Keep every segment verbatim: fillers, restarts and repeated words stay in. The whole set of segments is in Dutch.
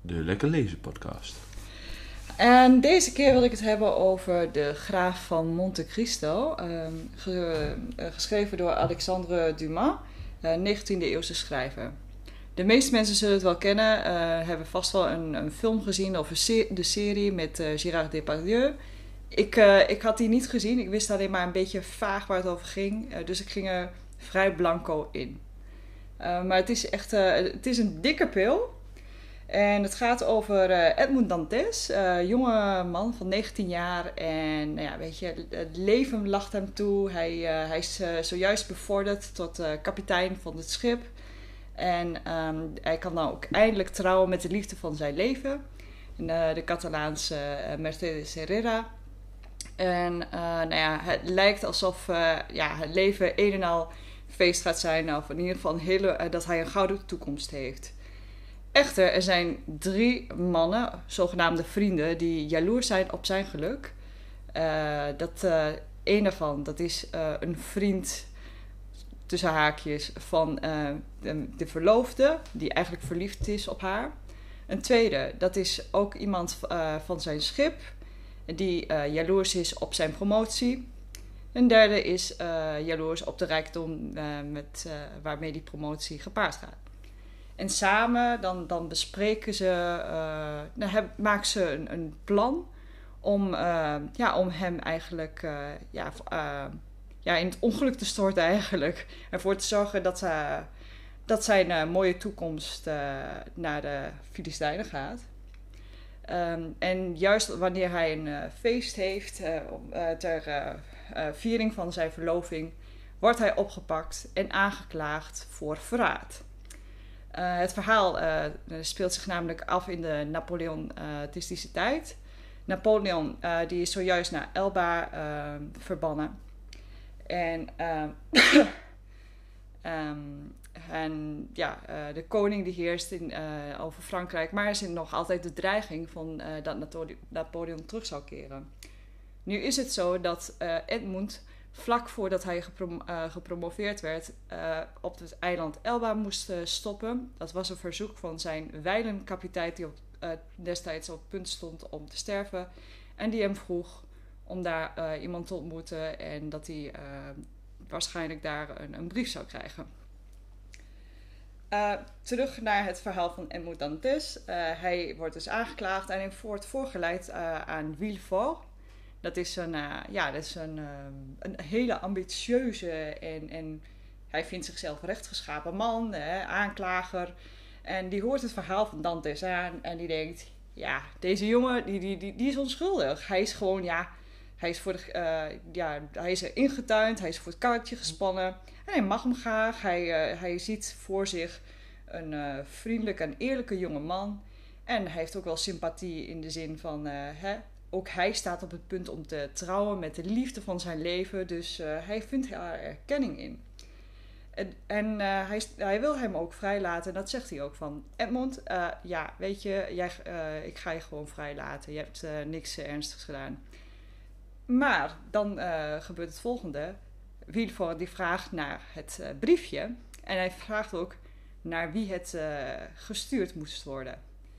de Lekker Lezen podcast. En deze keer wil ik het hebben over de Graaf van Monte Cristo, uh, ge, uh, geschreven door Alexandre Dumas, uh, negentiende eeuwse schrijver. De meeste mensen zullen het wel kennen, uh, hebben vast wel een, een film gezien of een se- de serie met uh, Gérard Depardieu. Ik, uh, ik had die niet gezien, ik wist alleen maar een beetje vaag waar het over ging, uh, dus ik ging er vrij blanco in. Uh, maar het is echt uh, het is een dikke pil. En het gaat over uh, Edmond Dantes, uh, jonge man van negentien jaar. En nou ja, weet je, het leven lacht hem toe. Hij, uh, hij is uh, zojuist bevorderd tot uh, kapitein van het schip. En um, hij kan dan ook eindelijk trouwen met de liefde van zijn leven. En, uh, de Catalaanse uh, Mercedes Herrera. En uh, nou ja, het lijkt alsof uh, ja, het leven een en al feest gaat zijn. Of in ieder geval een hele, uh, dat hij een gouden toekomst heeft. Echter, er zijn drie mannen, zogenaamde vrienden, die jaloers zijn op zijn geluk. Uh, dat uh, een daarvan, dat is uh, een vriend, tussen haakjes, van uh, de, de verloofde, die eigenlijk verliefd is op haar. Een tweede, dat is ook iemand uh, van zijn schip, die uh, jaloers is op zijn promotie. Een derde is uh, jaloers op de rijkdom uh, met, uh, waarmee die promotie gepaard gaat. En samen dan, dan bespreken ze, uh, dan heb, maken ze een, een plan om, uh, ja, om hem eigenlijk uh, ja, uh, ja, in het ongeluk te storten eigenlijk. Ervoor te zorgen dat, uh, dat zijn uh, mooie toekomst uh, naar de Filistijnen gaat. Um, en juist wanneer hij een uh, feest heeft uh, uh, ter uh, uh, viering van zijn verloving, wordt hij opgepakt en aangeklaagd voor verraad. Uh, het verhaal uh, speelt zich namelijk af in de Napoleontistische tijd. Napoleon uh, die is zojuist naar Elba uh, verbannen. En, uh, um, en ja, uh, de koning die heerst in, uh, over Frankrijk. Maar er is nog altijd de dreiging van, uh, dat Napoleon terug zou keren. Nu is het zo dat uh, Edmond, vlak voordat hij geprom- uh, gepromoveerd werd, uh, op het eiland Elba moest uh, stoppen. Dat was een verzoek van zijn wijlenkapitein die op, uh, destijds op het punt stond om te sterven. En die hem vroeg om daar uh, iemand te ontmoeten en dat hij uh, waarschijnlijk daar een, een brief zou krijgen. Uh, terug naar het verhaal van Edmond Dantes. Uh, hij wordt dus aangeklaagd en hij wordt voorgeleid uh, aan Villefort. Dat is een, uh, ja, dat is een, uh, een hele ambitieuze en, en hij vindt zichzelf rechtgeschapen man, hè, aanklager. En die hoort het verhaal van Dantes aan en die denkt, ja, deze jongen die, die, die, die is onschuldig. Hij is gewoon, ja, hij is, voor de, uh, ja, hij is er ingetuind, hij is voor het karretje gespannen. En hij mag hem graag, hij, uh, hij ziet voor zich een uh, vriendelijke en eerlijke jonge man. En hij heeft ook wel sympathie in de zin van, uh, hè, ook hij staat op het punt om te trouwen met de liefde van zijn leven. Dus uh, hij vindt daar erkenning in. En, en uh, hij, hij wil hem ook vrijlaten. En dat zegt hij ook van, Edmond, uh, ja, weet je, jij, uh, ik ga je gewoon vrijlaten. Je hebt uh, niks uh, ernstigs gedaan. Maar dan uh, gebeurt het volgende. Villefort die vraagt naar het uh, briefje. En hij vraagt ook naar wie het uh, gestuurd moest worden.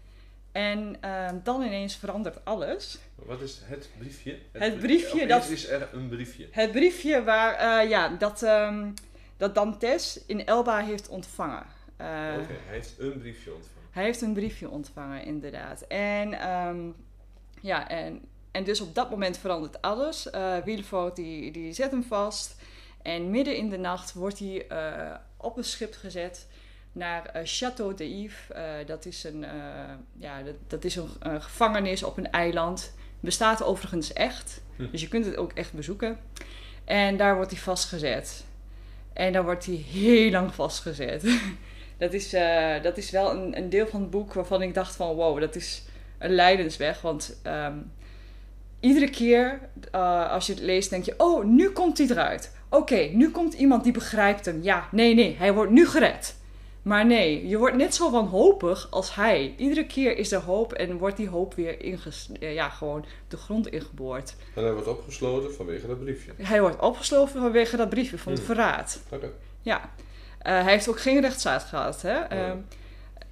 En uh, dan ineens verandert alles. Wat is het briefje? Het, het briefje, dat is er een briefje. Het briefje waar, uh, ja, dat, um, dat Dantes in Elba heeft ontvangen. Uh, Oké, okay, hij heeft een briefje ontvangen. Hij heeft een briefje ontvangen, inderdaad. En, um, ja, en, en dus op dat moment verandert alles. Uh, Villefort die, die zet hem vast. En midden in de nacht wordt hij uh, op een schip gezet naar uh, Château de Yves. Uh, dat is, een, uh, ja, dat, dat is een, een gevangenis op een eiland. Bestaat overigens echt. Hm. Dus je kunt het ook echt bezoeken. En daar wordt hij vastgezet. En daar wordt hij heel lang vastgezet. dat, is, uh, dat is wel een, een deel van het boek waarvan ik dacht van wow, dat is een lijdensweg. Want um, iedere keer uh, als je het leest denk je, oh, nu komt hij eruit. Oké, okay, nu komt iemand die begrijpt hem. Ja, nee, nee, hij wordt nu gered. Maar nee, je wordt net zo wanhopig als hij. Iedere keer is er hoop en wordt die hoop weer inges- ja, gewoon de grond ingeboord. En hij wordt opgesloten vanwege dat briefje? Hij wordt opgesloten vanwege dat briefje van het hmm. verraad. Oké. Okay. Ja. Uh, hij heeft ook geen rechtszaak gehad. Hè? Uh,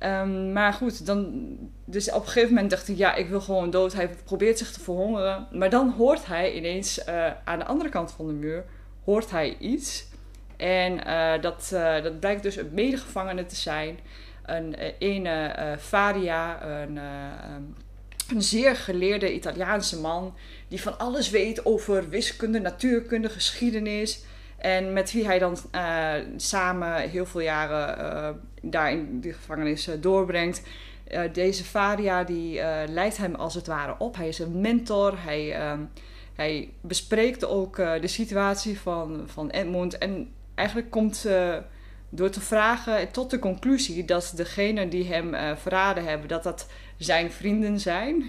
Um, maar goed, dan, dus op een gegeven moment dacht hij, ja, ik wil gewoon dood. Hij probeert zich te verhongeren. Maar dan hoort hij ineens uh, aan de andere kant van de muur, hoort hij iets. En uh, dat, uh, dat blijkt dus een medegevangene te zijn. Een uh, ene uh, Faria, een, uh, um, een zeer geleerde Italiaanse man, die van alles weet over wiskunde, natuurkunde, geschiedenis. En met wie hij dan uh, samen heel veel jaren uh, daar in de gevangenis uh, doorbrengt. Uh, deze Faria die uh, leidt hem als het ware op. Hij is een mentor. Hij, um, hij bespreekt ook uh, de situatie van, van Edmund. En eigenlijk komt uh, door te vragen tot de conclusie dat degenen die hem uh, verraden hebben, dat dat zijn vrienden zijn.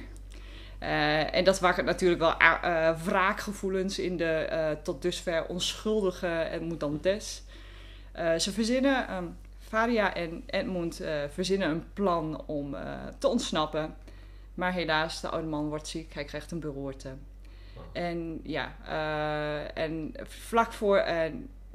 Uh, en dat wakkert natuurlijk wel uh, wraakgevoelens in de uh, tot dusver onschuldige Edmund Dantes. Uh, ze verzinnen, um, Faria en Edmund uh, verzinnen een plan om uh, te ontsnappen. Maar helaas, de oude man wordt ziek, hij krijgt een beroerte. Oh. En ja, uh, en vlak voor... Uh,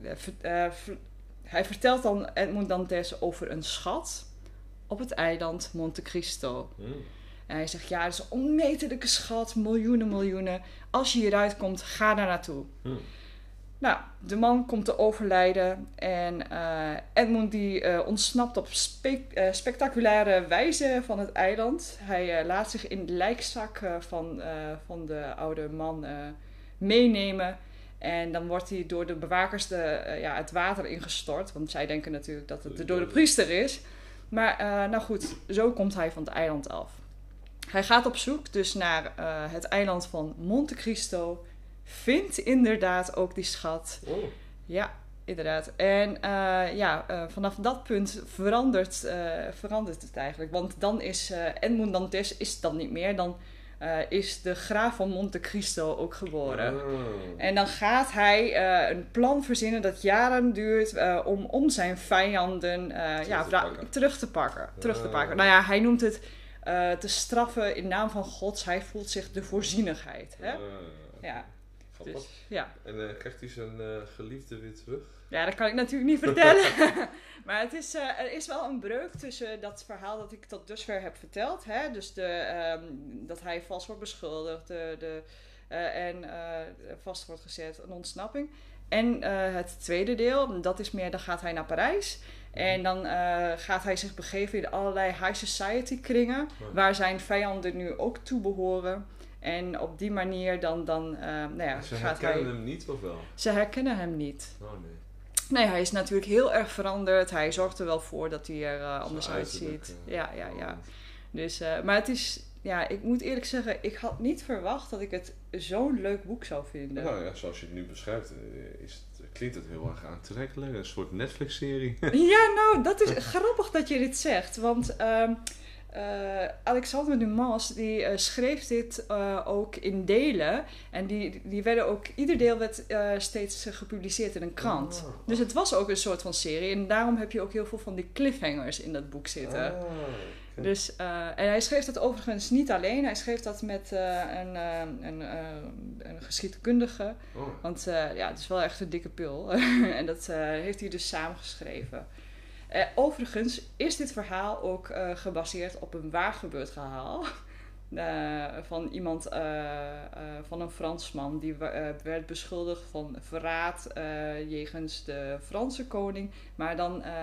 uh, uh, hij vertelt dan Edmund Dantes over een schat op het eiland Monte Cristo. Mm. En hij zegt, ja, dat is een onmetelijke schat, miljoenen, miljoenen. Als je hieruit komt, ga daar naartoe. Hmm. Nou, de man komt te overlijden en uh, Edmund die uh, ontsnapt op spe- uh, spectaculaire wijze van het eiland. Hij uh, laat zich in de lijkzak uh, van, uh, van de oude man uh, meenemen. En dan wordt hij door de bewakers de, uh, ja, het water ingestort. Want zij denken natuurlijk dat het de dode priester is. Maar uh, nou goed, zo komt hij van het eiland af. Hij gaat op zoek dus naar uh, het eiland van Monte Cristo. Vindt inderdaad ook die schat. Oh. Ja, inderdaad. En uh, ja, uh, vanaf dat punt verandert, uh, verandert het eigenlijk. Want dan is uh, Edmund Dantes is dan niet meer. Dan uh, is de graaf van Monte Cristo ook geboren. Oh. En dan gaat hij uh, een plan verzinnen dat jaren duurt uh, om, om zijn vijanden uh, terug, ja, te vra- terug te pakken. Terug oh. te pakken. Nou ja, hij noemt het uh, te straffen in naam van Gods. Hij voelt zich de voorzienigheid. Hè? Uh, ja. Dus, ja. En uh, krijgt hij zijn uh, geliefde weer terug? Ja, dat kan ik natuurlijk niet vertellen. Maar het is, uh, er is wel een breuk tussen dat verhaal dat ik tot dusver heb verteld. Hè? Dus de, um, dat hij vals wordt beschuldigd de, de, uh, en uh, vast wordt gezet, een ontsnapping. En uh, het tweede deel, dat is meer, dan gaat hij naar Parijs. En dan uh, gaat hij zich begeven in allerlei high society kringen, ja. Waar zijn vijanden nu ook toe behoren. En op die manier dan, dan uh, nou ja, ze gaat herkennen hij... hem niet, of wel? Ze herkennen hem niet. Oh nee. Nee, hij is natuurlijk heel erg veranderd. Hij zorgt er wel voor dat hij er uh, anders uitziet. Uh, ja, ja, ja. Dus, uh, maar het is... Ja, ik moet eerlijk zeggen, ik had niet verwacht dat ik het zo'n leuk boek zou vinden. Nou ja, zoals je het nu beschrijft, is het, klinkt het heel erg aantrekkelijk. Een soort Netflix-serie. Ja, nou, dat is grappig dat je dit zegt. Want... Uh, Uh, Alexandre Dumas die uh, schreef dit uh, ook in delen en die, die werden ook, ieder deel werd uh, steeds uh, gepubliceerd in een krant. Oh. Dus het was ook een soort van serie en daarom heb je ook heel veel van die cliffhangers in dat boek zitten. Oh, okay. Dus, uh, en hij schreef dat overigens niet alleen, hij schreef dat met uh, een, uh, een, uh, een geschiedkundige, oh. want uh, ja, het is wel echt een dikke pil en dat uh, heeft hij dus samengeschreven. Uh, overigens is dit verhaal ook uh, gebaseerd op een waar gebeurd verhaal. Uh, van iemand, uh, uh, van een Fransman. Die uh, werd beschuldigd van verraad uh, jegens de Franse koning. Maar dan, uh,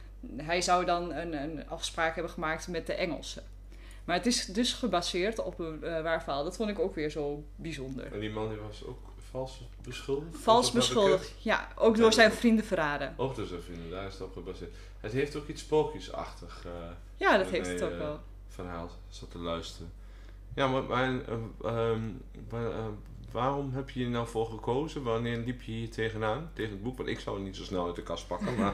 hij zou dan een, een afspraak hebben gemaakt met de Engelsen. Maar het is dus gebaseerd op een uh, waar verhaal. Dat vond ik ook weer zo bijzonder. En die man die was ook vals beschuldigd? Vals beschuldigd, ja. Ook door zijn vrienden verraden. Ook door zijn vrienden, daar is het op gebaseerd. Het heeft ook iets sprookjesachtig. Uh, ja, dat heeft het ook uh, wel. Verhaal, zat te luisteren. Ja, maar, maar uh, um, waar, uh, waarom heb je hier nou voor gekozen? Wanneer liep je hier tegenaan? Tegen het boek? Want ik zou het niet zo snel uit de kast pakken. Maar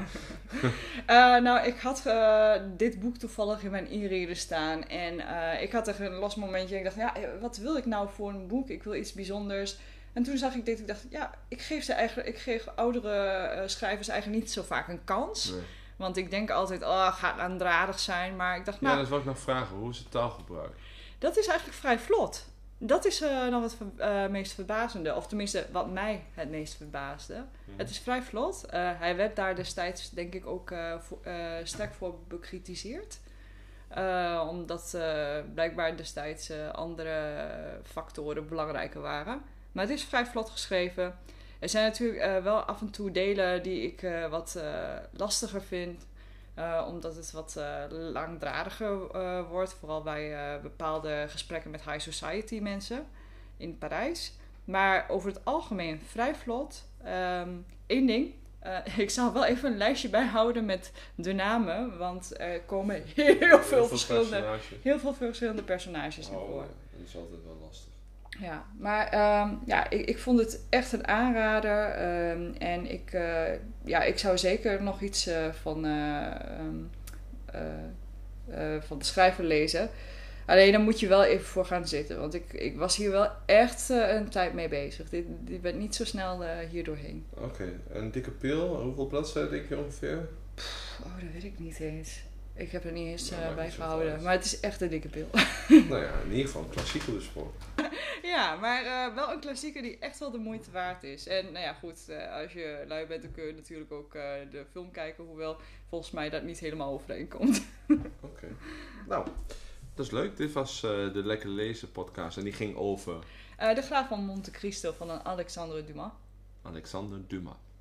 uh, nou, ik had uh, dit boek toevallig in mijn e-reader staan. En uh, ik had er een los momentje. En ik dacht, ja, wat wil ik nou voor een boek? Ik wil iets bijzonders. En toen zag ik dit, ik dacht, ja, ik geef ze eigenlijk, ik geef oudere uh, schrijvers eigenlijk niet zo vaak een kans. Nee. Want ik denk altijd, oh, gaat aandradig zijn. Maar ik dacht, nou... Ja, dat wil ik nog vragen. Hoe is het taalgebruik? Dat is eigenlijk vrij vlot. Dat is uh, nog het uh, meest verbazende. Of tenminste, wat mij het meest verbaasde. Hmm. Het is vrij vlot. Uh, hij werd daar destijds, denk ik, ook uh, voor, uh, sterk voor bekritiseerd. Uh, omdat uh, blijkbaar destijds uh, andere factoren belangrijker waren. Maar het is vrij vlot geschreven. Er zijn natuurlijk uh, wel af en toe delen die ik uh, wat uh, lastiger vind. Uh, omdat het wat uh, langdradiger uh, wordt. Vooral bij uh, bepaalde gesprekken met high society mensen in Parijs. Maar over het algemeen vrij vlot. Um, Eén ding. Uh, ik zal wel even een lijstje bijhouden met de namen. Want er komen heel, heel veel, veel verschillende, heel veel verschillende personages in oh, voor. Ja, dat is altijd wel lastig. Ja, maar um, ja, ik, ik vond het echt een aanrader. Um, en ik, uh, ja, ik zou zeker nog iets uh, van, uh, um, uh, uh, van de schrijver lezen. Alleen dan moet je wel even voor gaan zitten. Want ik, ik was hier wel echt uh, een tijd mee bezig. Dit, dit werd niet zo snel uh, hier doorheen. Oké, okay. Een dikke pil. Hoeveel bladzijden denk je ongeveer? Pff, oh, dat weet ik niet eens. Ik heb er niet eens uh, nou, bij gehouden. Maar het is echt een dikke pil. Nou ja, in ieder geval een klassieker besproken. Ja, maar uh, wel een klassieker die echt wel de moeite waard is. En nou ja, goed, uh, als je lui bent, dan kun je natuurlijk ook uh, de film kijken. Hoewel volgens mij dat niet helemaal overeenkomt. Oké. Okay. Nou, dat is leuk. Dit was uh, de Lekker Lezen podcast. En die ging over... Uh, de Graaf van Monte Cristo van een Alexandre Dumas. Alexander Dumas.